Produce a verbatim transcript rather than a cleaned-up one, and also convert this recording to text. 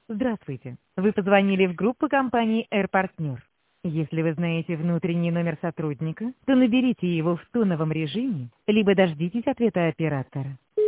Здравствуйте. Вы позвонили в группу компании AirPartner. Если вы знаете внутренний номер сотрудника, то наберите его в тоновом режиме, либо дождитесь ответа оператора.